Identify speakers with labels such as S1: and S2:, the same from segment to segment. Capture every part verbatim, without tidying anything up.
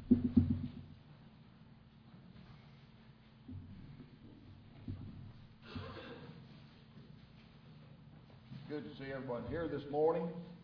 S1: Good to see everyone here this morning.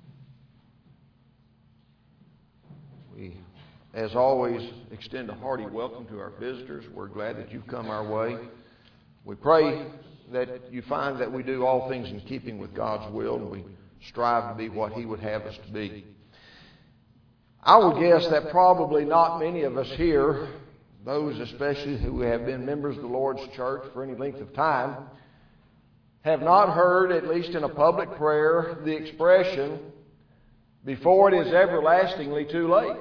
S1: We, as always, extend a hearty welcome to our visitors. We're glad that you've come our way. We pray that you find that we do all things in keeping with God's will, and we strive to be what He would have us to be. I would guess that probably not many of us here, those especially who have been members of the Lord's church for any length of time, have not heard, at least in a public prayer, the expression, "Before it is everlastingly too late."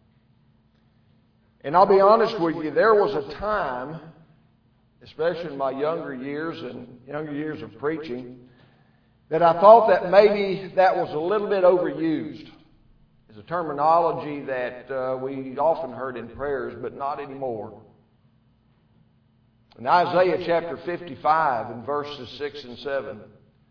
S1: And I'll be honest with you, there was a time, especially in my younger years and younger years of preaching, that I thought that maybe that was a little bit overused. It's a terminology that uh, we often heard in prayers, but not anymore. In Isaiah chapter fifty-five, in verses six and seven,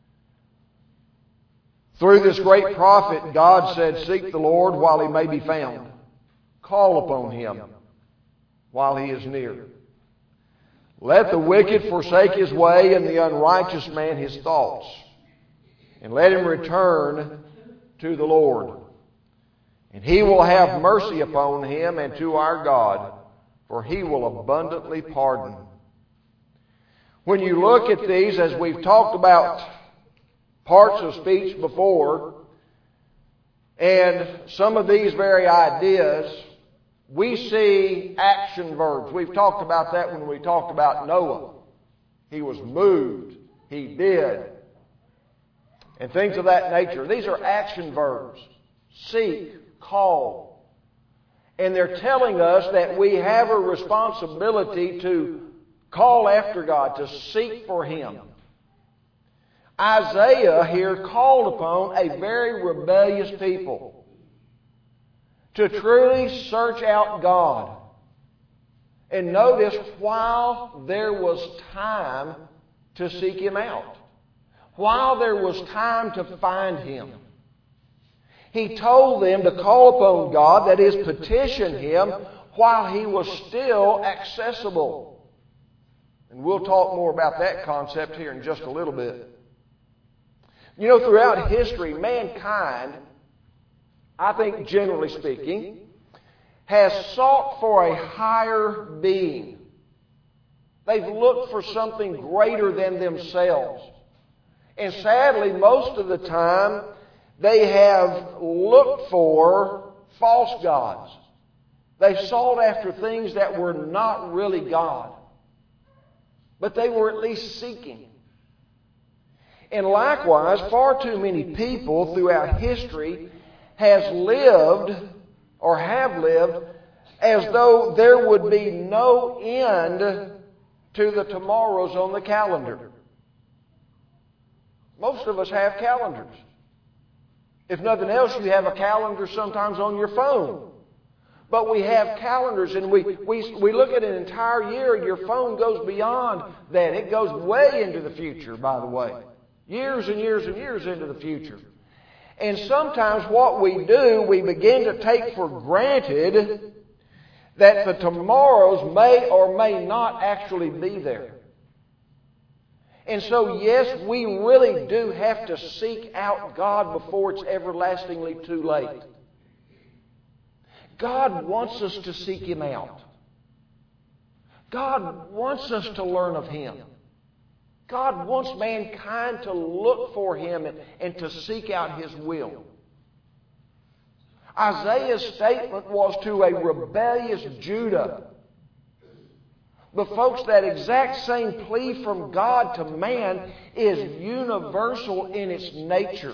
S1: through this great prophet, God said, "Seek the Lord while He may be found. Call upon Him while He is near. Let the wicked forsake his way, and the unrighteous man his thoughts. And let him return to the Lord. And He will have mercy upon him and to our God, for He will abundantly pardon." When you look at these, as we've talked about parts of speech before, and some of these very ideas, we see action verbs. We've talked about that when we talked about Noah. He was moved. He did. And things of that nature. These are action verbs. Seek, call. And they're telling us that we have a responsibility to call after God, to seek for Him. Isaiah here called upon a very rebellious people to truly search out God. And notice, while there was time to seek Him out, while there was time to find Him, He told them to call upon God, that is, petition Him, while He was still accessible. And we'll talk more about that concept here in just a little bit. You know, throughout history, mankind, I think generally speaking, has sought for a higher being. They've looked for something greater than themselves. And sadly, most of the time, they have looked for false gods. They sought after things that were not really God. But they were at least seeking. And likewise, far too many people throughout history has lived or have lived as though there would be no end to the tomorrows on the calendar. Most of us have calendars. If nothing else, you have a calendar sometimes on your phone. But we have calendars, and we, we, we look at an entire year, and your phone goes beyond that. It goes way into the future, by the way. Years and years and years into the future. And sometimes what we do, we begin to take for granted that the tomorrows may or may not actually be there. And so, yes, we really do have to seek out God before it's everlastingly too late. God wants us to seek Him out. God wants us to learn of Him. God wants mankind to look for Him and, and to seek out His will. Isaiah's statement was to a rebellious Judah. But folks, that exact same plea from God to man is universal in its nature.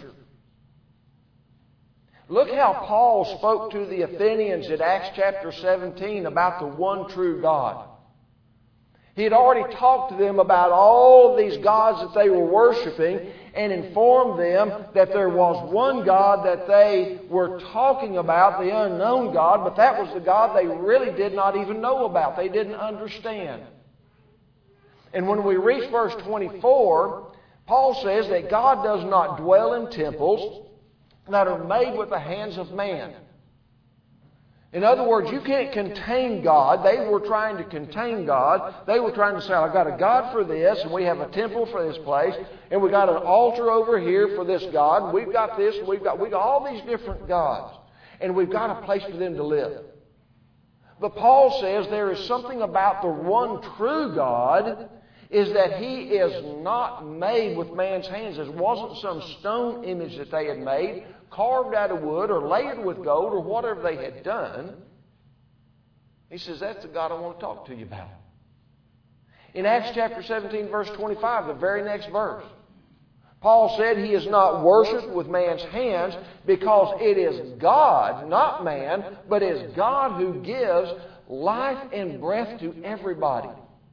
S1: Look how Paul spoke to the Athenians in Acts chapter seventeen about the one true God. He had already talked to them about all of these gods that they were worshiping and informed them that there was one God that they were talking about, the unknown God, but that was the God they really did not even know about. They didn't understand. And when we reach verse twenty-four, Paul says that God does not dwell in temples that are made with the hands of man. In other words, you can't contain God. They were trying to contain God. They were trying to say, I've got a God for this, and we have a temple for this place, and we've got an altar over here for this God, and we've got this, and we've got, we've got all these different gods. And we've got a place for them to live. But Paul says there is something about the one true God, is that He is not made with man's hands. It wasn't some stone image that they had made, carved out of wood or layered with gold or whatever they had done. He says, that's the God I want to talk to you about. In Acts chapter seventeen, verse twenty-five, the very next verse, Paul said He is not worshipped with man's hands, because it is God, not man, but it is God who gives life and breath to everybody.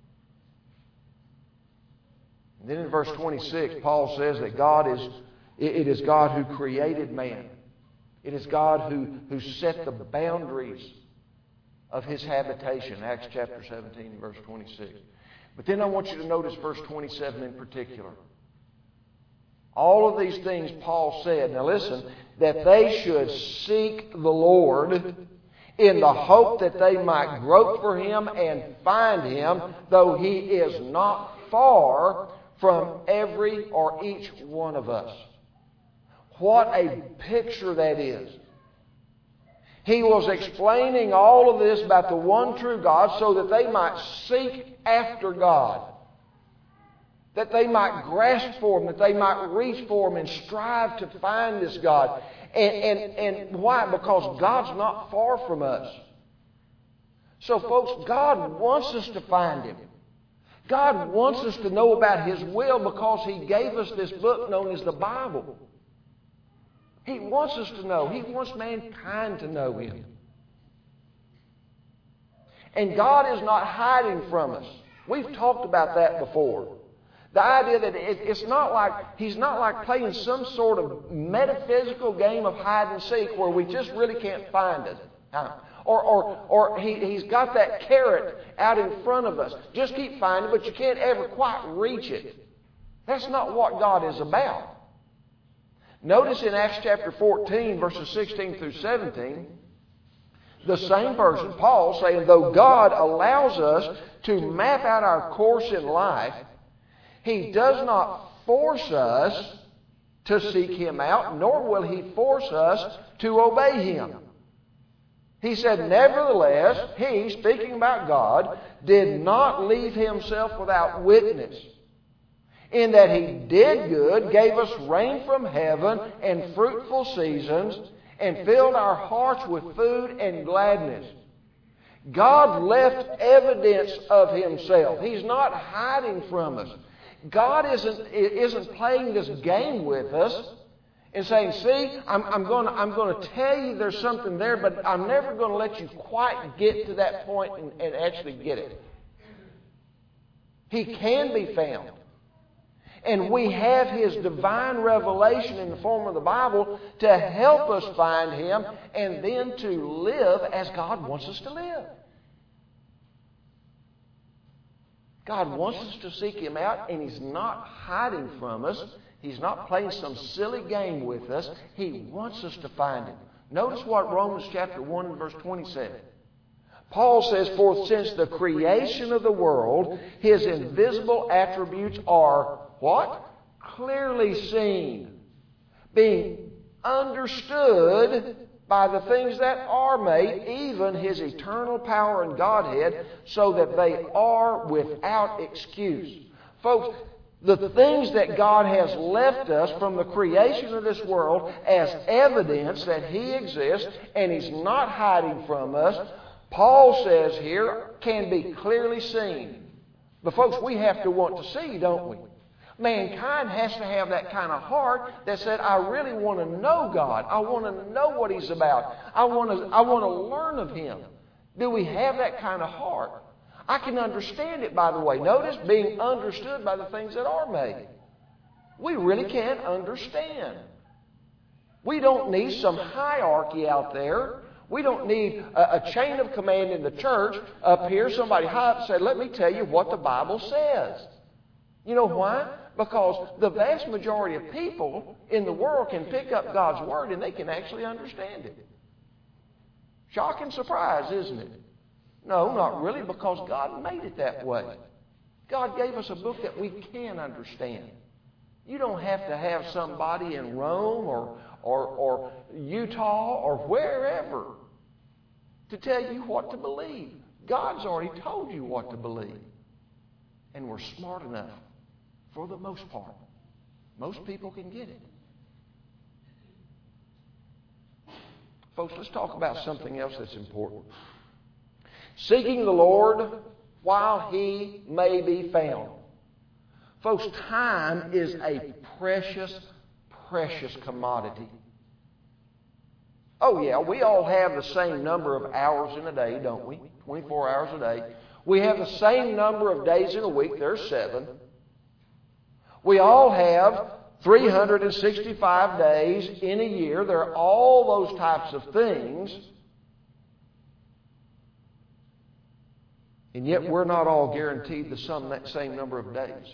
S1: And then in verse twenty-six, Paul says that God is, it is God who created man. It is God who, who set the boundaries of His habitation. Acts chapter seventeen, verse twenty-six. But then I want you to notice verse twenty-seven in particular. All of these things Paul said, now listen, that they should seek the Lord in the hope that they might grope for Him and find Him, though He is not far from every or each one of us. What a picture that is. He was explaining all of this about the one true God so that they might seek after God. That they might grasp for Him, that they might reach for Him and strive to find this God. And, and, and why? Because God's not far from us. So folks, God wants us to find Him. God wants us to know about His will because He gave us this book known as the Bible. He wants us to know. He wants mankind to know Him. And God is not hiding from us. We've talked about that before. The idea that it, it's not like, He's not like playing some sort of metaphysical game of hide and seek where we just really can't find it. Or, or, or he, He's got that carrot out in front of us. Just keep finding it, but you can't ever quite reach it. That's not what God is about. Notice in Acts chapter fourteen, verses sixteen through seventeen, the same person, Paul, saying, though God allows us to map out our course in life, He does not force us to seek Him out, nor will He force us to obey Him. He said, nevertheless, He, speaking about God, did not leave Himself without witness, in that He did good, gave us rain from heaven and fruitful seasons, and filled our hearts with food and gladness. God left evidence of Himself. He's not hiding from us. God isn't, isn't playing this game with us and saying, see, I'm, I'm going to, I'm going to tell you there's something there, but I'm never going to let you quite get to that point and, and actually get it. He can be found. And we have His divine revelation in the form of the Bible to help us find Him and then to live as God wants us to live. God wants us to seek Him out, and He's not hiding from us. He's not playing some silly game with us. He wants us to find Him. Notice what Romans chapter one and verse twenty said. Paul says, for since the creation of the world, His invisible attributes are what? Clearly seen, being understood by the things that are made, even His eternal power and Godhead, so that they are without excuse. Folks, the things that God has left us from the creation of this world as evidence that He exists and He's not hiding from us, Paul says here, can be clearly seen. But folks, we have to want to see, don't we? Mankind has to have that kind of heart that said, I really want to know God. I want to know what He's about. I want to, I want to learn of Him. Do we have that kind of heart? I can understand it, by the way. Notice, being understood by the things that are made. We really can't understand. We don't need some hierarchy out there. We don't need a, a chain of command in the church up here. Somebody high up said, let me tell you what the Bible says. You know why? Because the vast majority of people in the world can pick up God's Word and they can actually understand it. Shock and surprise, isn't it? No, not really, because God made it that way. God gave us a book that we can understand. You don't have to have somebody in Rome or, or, or Utah or wherever to tell you what to believe. God's already told you what to believe. And we're smart enough, for the most part. Most people can get it. Folks, let's talk about something else that's important. Seeking the Lord while He may be found. Folks, time is a precious, precious commodity. Oh yeah, we all have the same number of hours in a day, don't we? twenty-four hours a day. We have the same number of days in a week. There's seven. We all have three hundred sixty-five days in a year. There are all those types of things. And yet we're not all guaranteed the same number of days.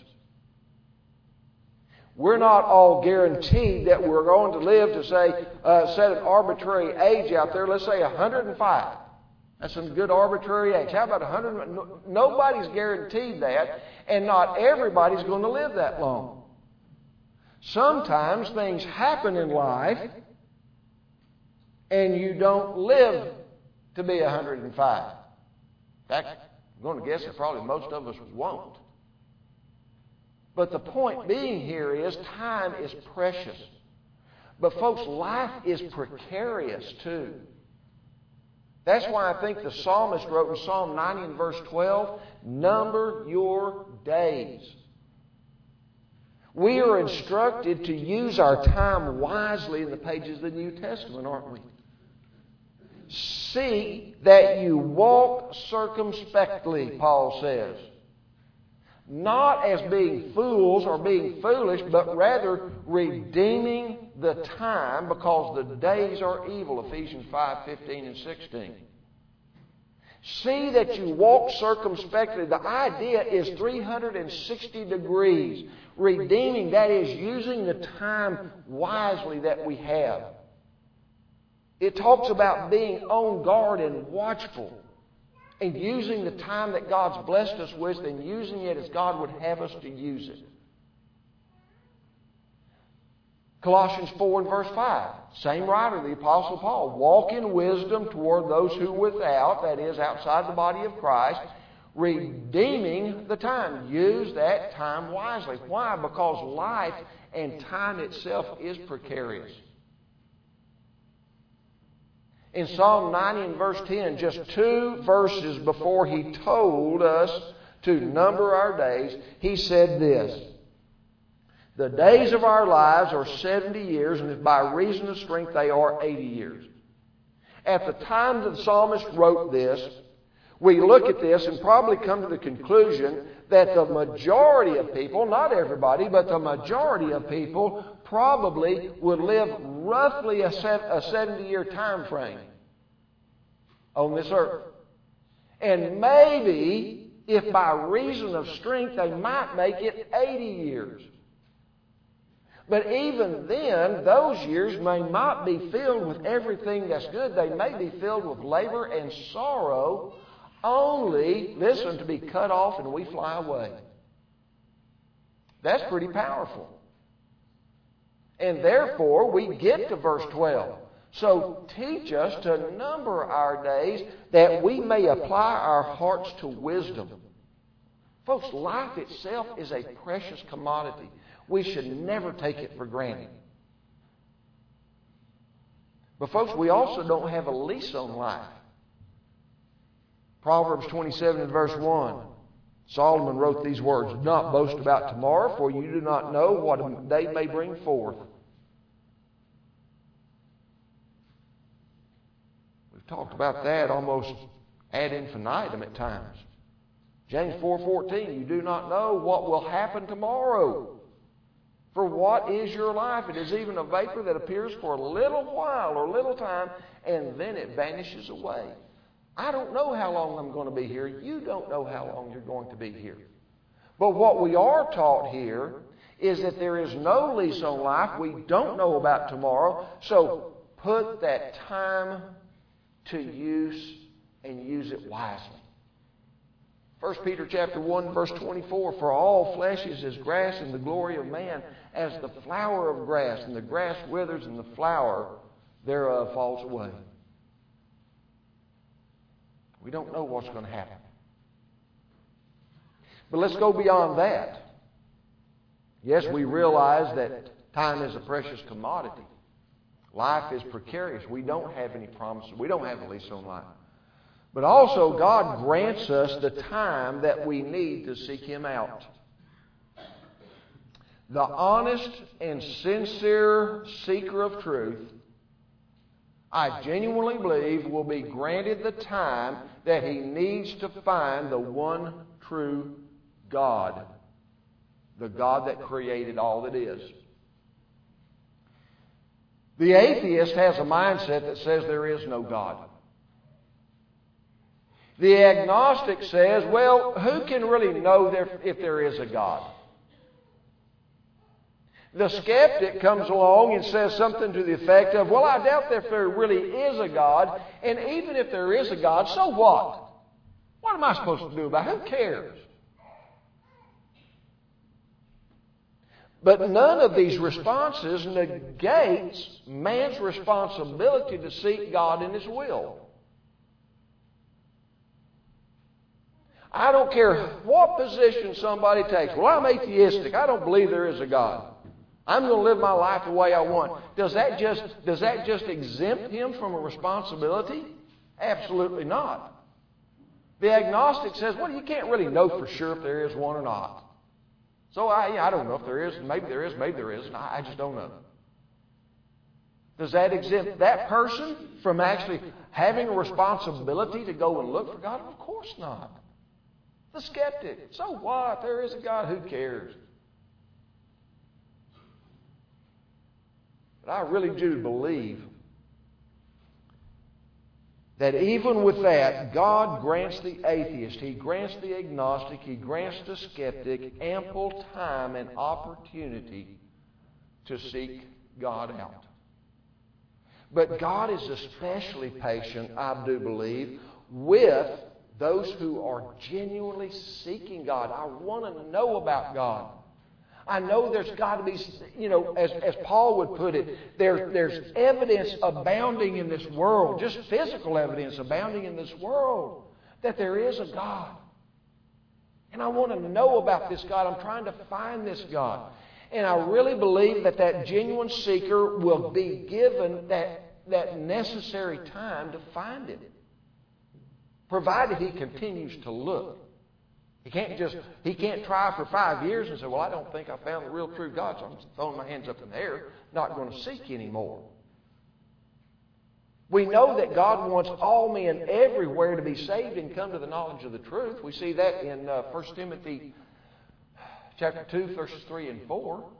S1: We're not all guaranteed that we're going to live to, say, uh, set an arbitrary age out there. Let's say one hundred five. That's a good arbitrary age. How about one hundred? No, nobody's guaranteed that, and not everybody's going to live that long. Sometimes things happen in life, and you don't live to be one hundred five. In fact, I'm going to guess that probably most of us won't. But the point being here is time is precious. But folks, life is precarious too. That's why I think the psalmist wrote in Psalm ninety and verse twelve, number your days. We are instructed to use our time wisely in the pages of the New Testament, aren't we? See that you walk circumspectly, Paul says. Not as being fools or being foolish, but rather redeeming the time because the days are evil, Ephesians five, fifteen and sixteen. See that you walk circumspectly. The idea is three hundred sixty degrees. Redeeming, that is, using the time wisely that we have. It talks about being on guard and watchful and using the time that God's blessed us with and using it as God would have us to use it. Colossians four and verse five. Same writer, the Apostle Paul. Walk in wisdom toward those who without, that is, outside the body of Christ, redeeming the time. Use that time wisely. Why? Because life and time itself is precarious. In Psalm ninety and verse ten, just two verses before he told us to number our days, he said this: the days of our lives are seventy years, and if by reason of strength they are eighty years. At the time that the psalmist wrote this, we look at this and probably come to the conclusion that the majority of people, not everybody, but the majority of people probably would live roughly a seventy-year time frame on this earth. And maybe, if by reason of strength, they might make it eighty years. But even then, those years may not be filled with everything that's good. They may be filled with labor and sorrow, only, listen, to be cut off and we fly away. That's pretty powerful. And therefore, we get to verse twelve. So teach us to number our days that we may apply our hearts to wisdom. Folks, life itself is a precious commodity. We should never take it for granted. But folks, we also don't have a lease on life. Proverbs twenty-seven and verse one. Solomon wrote these words: do not boast about tomorrow, for you do not know what a day may bring forth. We've talked about that almost ad infinitum at times. James four fourteen, you do not know what will happen tomorrow. For what is your life? It is even a vapor that appears for a little while or little time, and then it vanishes away. I don't know how long I'm going to be here. You don't know how long you're going to be here. But what we are taught here is that there is no lease on life. We don't know about tomorrow. So put that time to use and use it wisely. First Peter chapter one, verse twenty-four, for all flesh is as grass, and the glory of man as the flower of grass, and the grass withers, and the flower thereof falls away. We don't know what's going to happen. But let's go beyond that. Yes, we realize that time is a precious commodity. Life is precarious. We don't have any promises. We don't have a lease on life. But also, God grants us the time that we need to seek Him out. The honest and sincere seeker of truth, I genuinely believe, will be granted the time that he needs to find the one true God. The God that created all that is. The atheist has a mindset that says there is no God. The agnostic says, well, who can really know there, if there is a God? The skeptic comes along and says something to the effect of, well, I doubt if there really is a God, and even if there is a God, so what? What am I supposed to do about it? Who cares? But none of these responses negates man's responsibility to seek God in His will. I don't care what position somebody takes. Well, I'm atheistic. I don't believe there is a God. I'm going to live my life the way I want. Does that just, does that just exempt him from a responsibility? Absolutely not. The agnostic says, well, you can't really know for sure if there is one or not. So I, I don't know if there is. Maybe there is, maybe there isn't. I just don't know. Does that exempt that person from actually having a responsibility to go and look for God? Of course not. The skeptic, so what? There is a God, who cares? But I really do believe that even with that, God grants the atheist, He grants the agnostic, He grants the skeptic ample time and opportunity to seek God out. But God is especially patient, I do believe, with those who are genuinely seeking God. I want to know about God. I know there's got to be, you know, as, as Paul would put it, there, there's evidence abounding in this world, just physical evidence abounding in this world, that there is a God. And I want to know about this God. I'm trying to find this God. And I really believe that that genuine seeker will be given that, that necessary time to find it, provided he continues to look. He can't just, he can't try for five years and say, well, I don't think I found the real true God, so I'm throwing my hands up in the air, not going to seek anymore. We know that God wants all men everywhere to be saved and come to the knowledge of the truth. We see that in uh, First Timothy chapter two, verses three and four.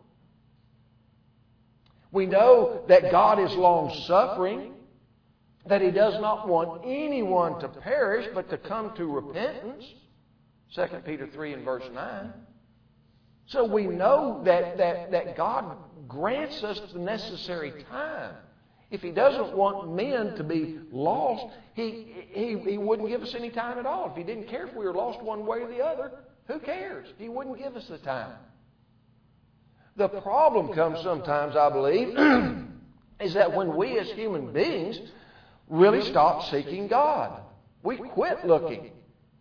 S1: We know that God is long-suffering, that He does not want anyone to perish, but to come to repentance. Second Peter three and verse nine. So we know that, that, that God grants us the necessary time. If He doesn't want men to be lost, he, he, he wouldn't give us any time at all. If He didn't care if we were lost one way or the other, who cares? He wouldn't give us the time. The problem comes sometimes, I believe, is that when we as human beings really stop seeking God, we quit looking.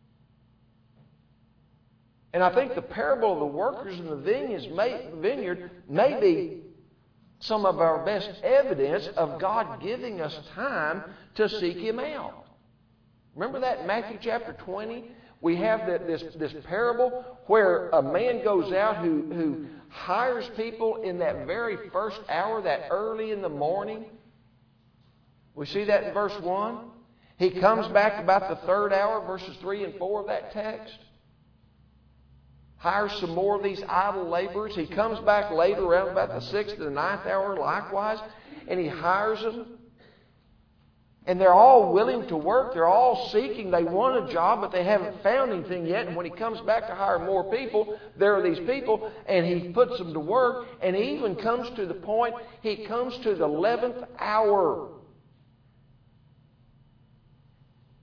S1: And I think the parable of the workers in the vineyard may be some of our best evidence of God giving us time to seek Him out. Remember that in Matthew chapter twenty? We have the, this, this parable where a man goes out who, who hires people in that very first hour, that early in the morning. We see that in verse one. He comes back about the third hour, verses three and four of that text. Hires some more of these idle laborers. He comes back later, around about the sixth and the ninth hour likewise, and he hires them. And they're all willing to work. They're all seeking. They want a job, but they haven't found anything yet. And when he comes back to hire more people, there are these people, and he puts them to work. And he even comes to the point, he comes to the eleventh hour.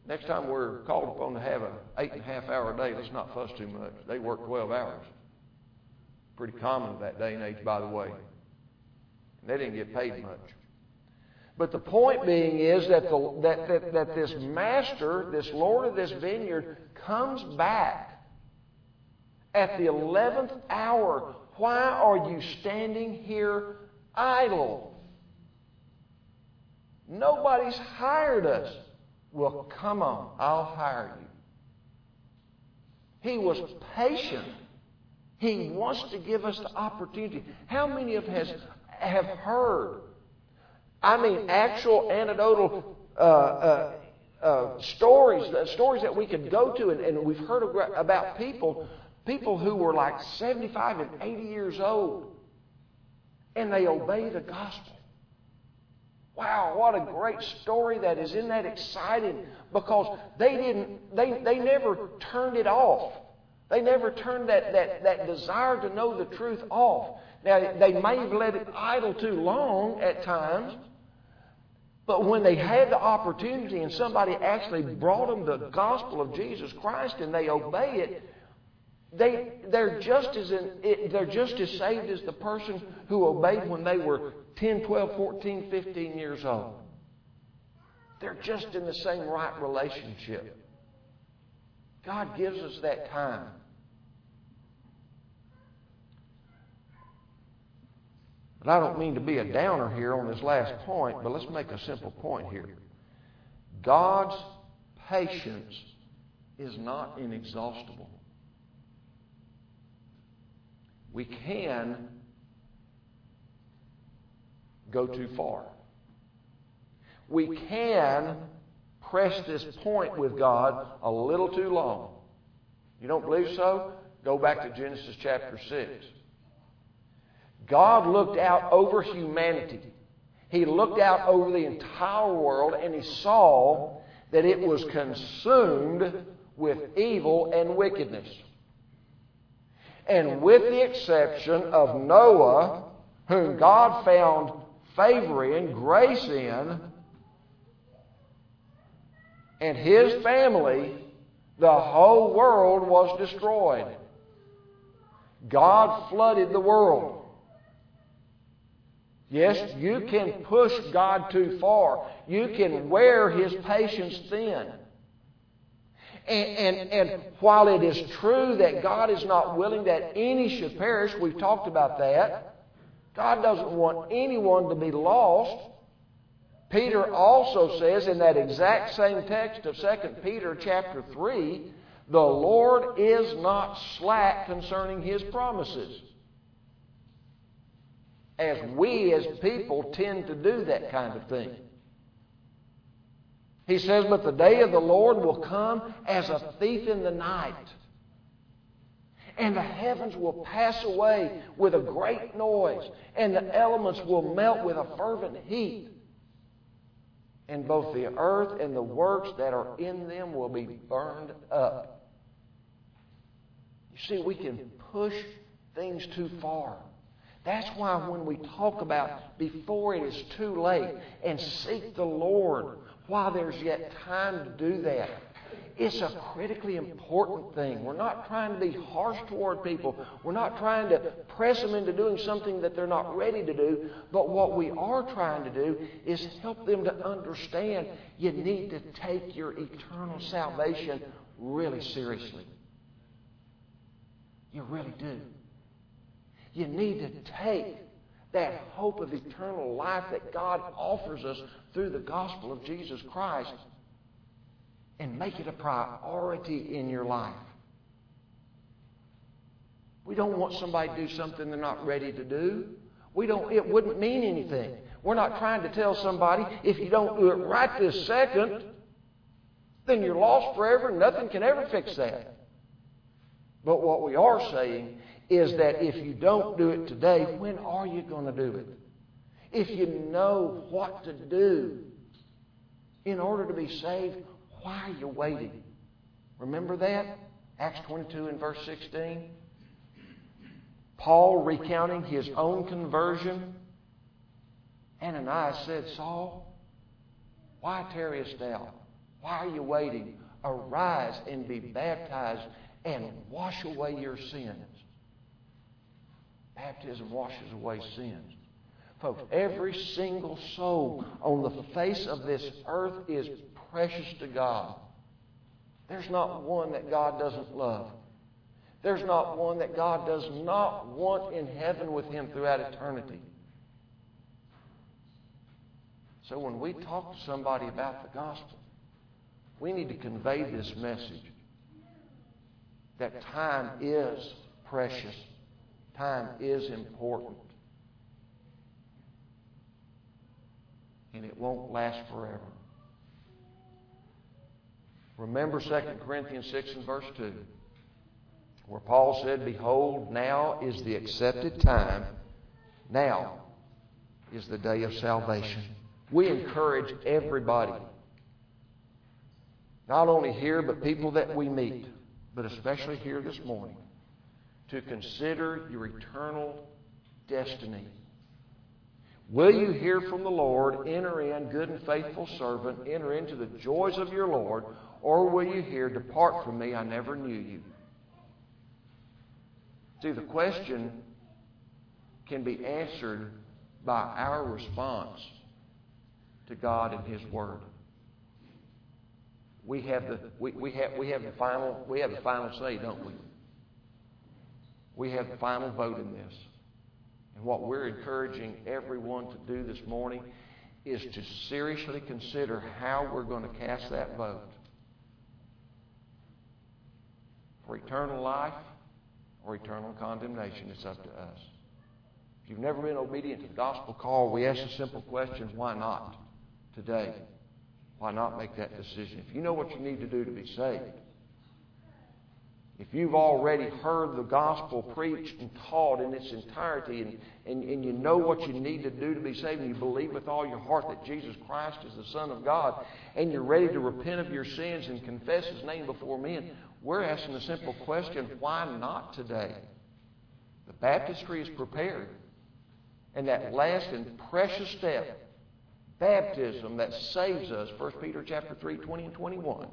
S1: Next time we're called upon to have an eight and a half hour day, let's not fuss too much. They work twelve hours. Pretty common that day and age, by the way. And they didn't get paid much. But the point being is that, the, that, that, that this master, this Lord of this vineyard, comes back at the eleventh hour. Why are you standing here idle? Nobody's hired us. Well, come on, I'll hire you. He was patient. He wants to give us the opportunity. How many of us have heard, I mean, actual anecdotal uh, uh, uh, stories, uh, stories that we could go to, and, and we've heard about people, people who were like seventy-five and eighty years old, and they obey the gospel. Wow, what a great story that is. Isn't that exciting? Because they didn't, they, they never turned it off. They never turned that, that, that desire to know the truth off. Now, they may have let it idle too long at times, but when they had the opportunity and somebody actually brought them the gospel of Jesus Christ and they obey it, they, they're, just as in, they're just as saved as the person who obeyed when they were ten, twelve, fourteen, fifteen years old. They're just in the same right relationship. God gives us that time. But I don't mean to be a downer here on this last point, but let's make a simple point here. God's patience is not inexhaustible. We can go too far. We can press this point with God a little too long. You don't believe so? Go back to Genesis chapter six. God looked out over humanity. He looked out over the entire world and He saw that it was consumed with evil and wickedness. And with the exception of Noah, whom God found favor in, grace in, and his family, the whole world was destroyed. God flooded the world. Yes, you can push God too far. You can wear His patience thin. And, and, and while it is true that God is not willing that any should perish, we've talked about that. God doesn't want anyone to be lost. Peter also says in that exact same text of Second Peter chapter three, the Lord is not slack concerning His promises. As we as people tend to do that kind of thing. He says, but the day of the Lord will come as a thief in the night. And the heavens will pass away with a great noise. And the elements will melt with a fervent heat. And both the earth and the works that are in them will be burned up. You see, we can push things too far. That's why when we talk about before it is too late and seek the Lord while there's yet time to do that, it's a critically important thing. We're not trying to be harsh toward people. We're not trying to press them into doing something that they're not ready to do. But what we are trying to do is help them to understand you need to take your eternal salvation really seriously. You really do. You need to take that hope of eternal life that God offers us through the gospel of Jesus Christ and make it a priority in your life. We don't want somebody to do something they're not ready to do. We don't. It wouldn't mean anything. We're not trying to tell somebody, if you don't do it right this second, then you're lost forever and nothing can ever fix that. But what we are saying is that if you don't do it today, when are you going to do it? If you know what to do in order to be saved, why are you waiting? Remember that? Acts twenty-two and verse sixteen. Paul recounting his own conversion. Ananias said, Saul, why tarriest thou? Why are you waiting? Arise and be baptized and wash away your sins. Baptism washes away sins. Folks, every single soul on the face of this earth is precious to God. There's not one that God doesn't love. There's not one that God does not want in heaven with Him throughout eternity. So when we talk to somebody about the gospel, we need to convey this message that time is precious. Time is important. And it won't last forever. Remember Second Corinthians six and verse two, where Paul said, "Behold, now is the accepted time. Now is the day of salvation." We encourage everybody, not only here, but people that we meet, but especially here this morning, to consider your eternal destiny. Will you hear from the Lord, enter in, good and faithful servant, enter into the joys of your Lord, or will you hear, depart from me, I never knew you? See, the question can be answered by our response to God and His Word. We have the we, we have we have the final we have the final say, don't we? We have the final vote in this. And what we're encouraging everyone to do this morning is to seriously consider how we're going to cast that vote. For eternal life or eternal condemnation, it's up to us. If you've never been obedient to the gospel call, we ask a simple question: why not today? Why not make that decision? If you know what you need to do to be saved, if you've already heard the gospel preached and taught in its entirety, and, and, and you know what you need to do to be saved, and you believe with all your heart that Jesus Christ is the Son of God, and you're ready to repent of your sins and confess His name before men, we're asking the simple question: why not today? The baptistry is prepared. And that last and precious step, baptism, that saves us, First Peter chapter three, twenty and twenty-one.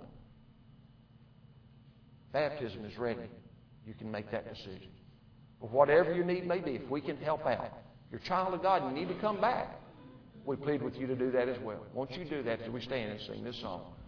S1: Baptism is ready. You can make that decision. But whatever your need may be, if we can help out, you're a child of God and you need to come back, we plead with you to do that as well. Won't you do that as we stand and sing this song?